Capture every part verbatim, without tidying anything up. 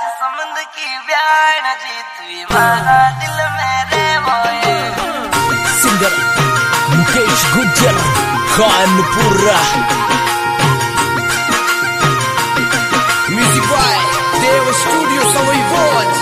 समंद की ब्याण जीतवी मारा दिल मेरे मोए। Singer Mukesh Gujjar Kanpura. Music by Dev studio Sawai watch.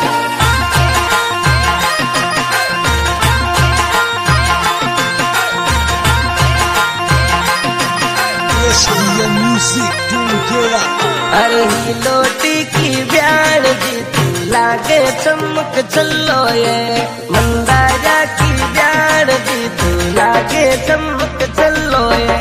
Music अरे ही लोटी की ब्याण जी तू लागे चमक चलो ये। मंदारा की ब्याण जी तू लागे चमक चलो ये।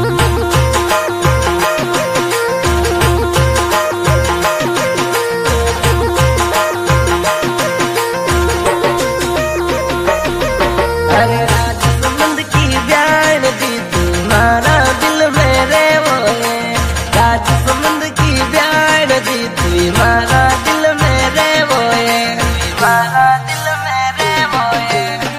अरे राजसमंद की ब्याण जी तू मारा दिल मेरे वो है। राजसमंद की ब्याण जी तू मारा दिल मेरे वो है। मारा दिल मेरे वो है।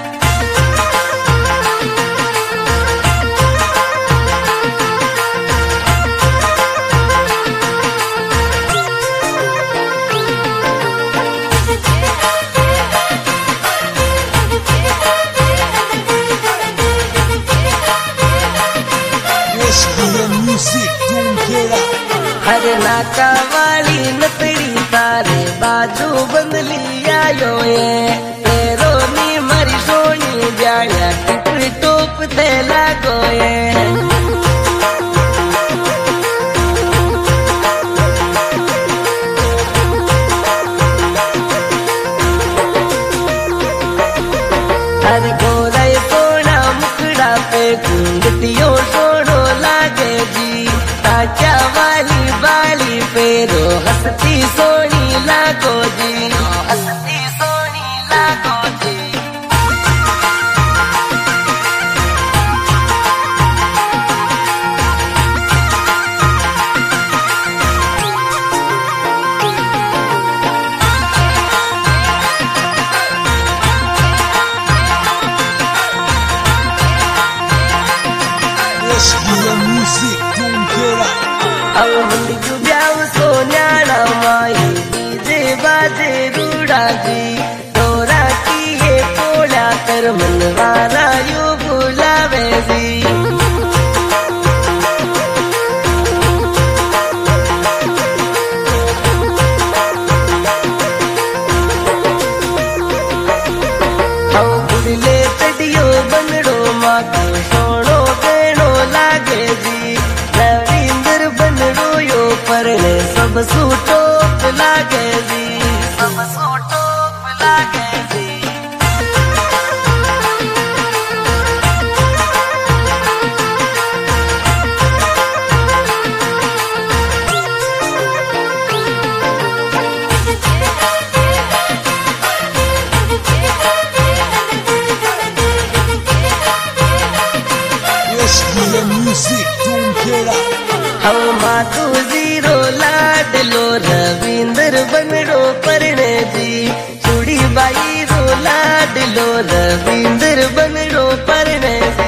हरे नाका वाली नतड़ी तारे बाजू बंदली आयो ये। तेरो नी मरी सोनी ब्याया टिपरी टोप ते लागो ये। हरे गोरा सोना मुखड़ा पे घूंघटियो सोनो लागे जी। ताजा वाली बाली पेरो हंसती सोनी लागो जी। हंसती सोनी लागो जी। अब मुंडियो ब्याव सोन्याड़ा माई डीजे बाजे रूड़ा जी। तोरा की ये पोला कर मनवारा यू बुलावे जी। अब बुढ़ले चढ़ियो बनड़ो माँ को सोनो देनो लागे जी। रविंद्र बनड़ो यो परने सब सूटो लागे जी। सब सूटो लागे जी। हम मातू जीरो लाडलो रविंद्र बनड़ो परने जी। चूड़ी बाई रो लाडलो रविंद्र बनड़ो परने जी।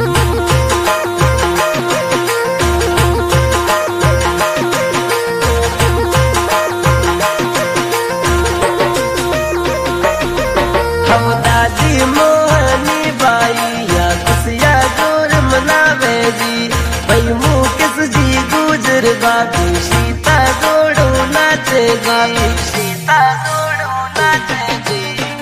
हम दादी मोहनी बाई या खुशिया जोर मनावे जी। भाई मुकेश जी गुजर बाबू सीता जोड़ो नाचे जी। सीता जोड़ो नाचे जी।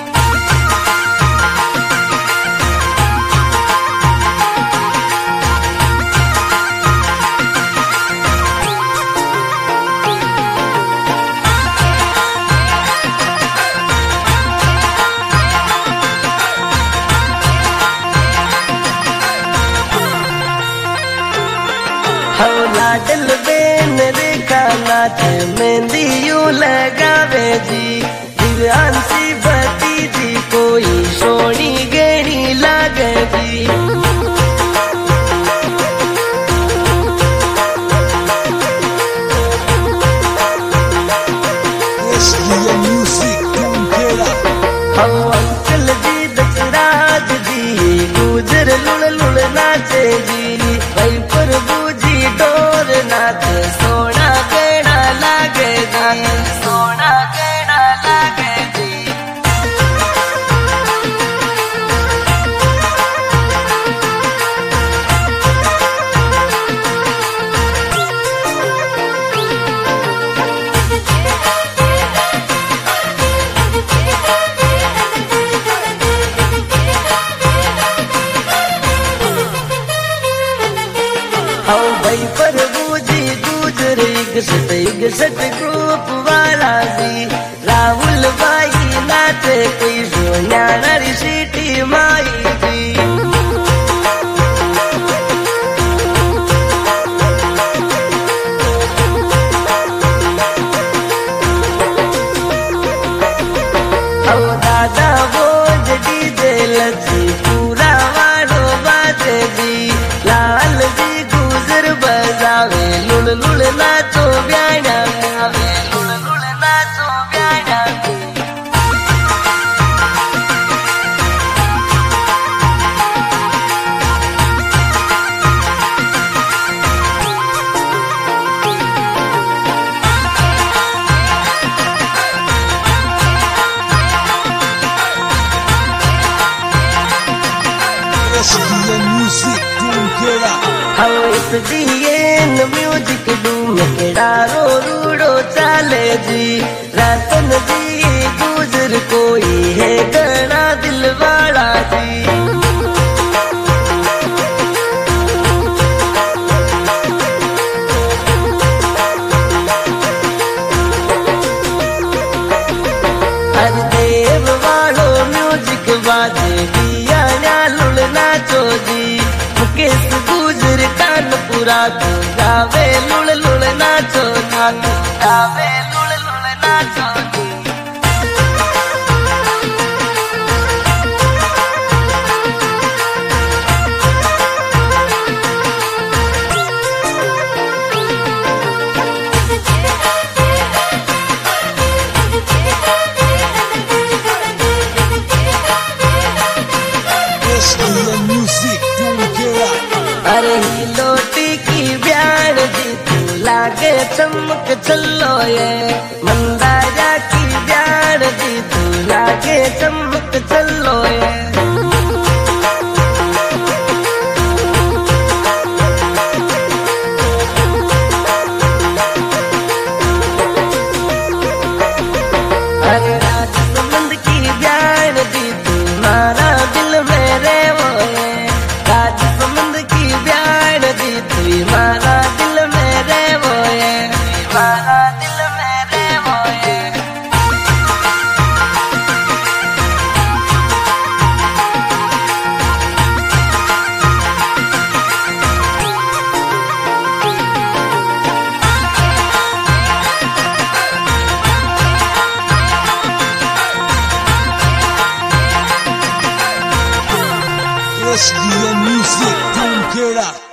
हम लाडल बेन रेखा नाच मेहंदी यू लगावे जी। दिव्यांशी भतीजी कोई सोनी गेड़ी लागे जी। हम अंकल जी दशराज जी गुजर लुड़ लुड़ नाचे जी। भाई प्रभु जी डोर नाच सोना गेड़ा लागे जी। सोना गेड़ा इकसठ इकसठ ग्रुप वाला जी राहुल भाई नाचे कोई सोन्याना री सीटी माई जी। ओ दादा बोझ डीजे लची पूरा वाड़ो बाजे जी लाल जी गुजर बजावे लुल लुल नाचो ब्याना गावे लुल लुल नाचो ब्याना। हम इस डीएन म्यूजिक डूम केड़ा रो रूड़ो चाले जी रतन जी गुजर कोई है गणा दिल वाला जी। हर देव वालो म्यूजिक बाजे दिया न्यालुल नाचो जी मुकेश गुजर कानपुरा तो गावे लुल लुल नाचो नाचो गावे लुल लुल नाचो जी। अरे लोटी की ब्याण जी तू लागे चमक चलो ये मंदारा की ब्याण जी तू लागे चमक चलो ये। अरे राजसमंद की ब्याण जी तू मारा दिल में रे वो राजसमंद की ब्याण दी तू मारा दिल में रे वो मारा दिल में रे वो। S D M Music, don't get up.